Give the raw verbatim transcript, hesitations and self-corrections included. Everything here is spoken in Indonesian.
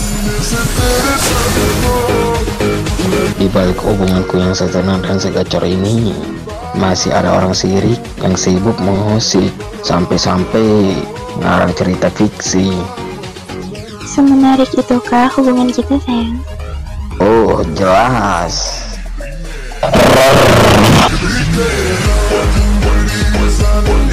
Di balik hubunganku yang setenang dan segacor ini, masih ada orang sirik yang sibuk mengusik, sampai-sampai mengarang cerita fiksi. Semenarik itukah hubungan kita, sayang? Oh, jelas. I've been waiting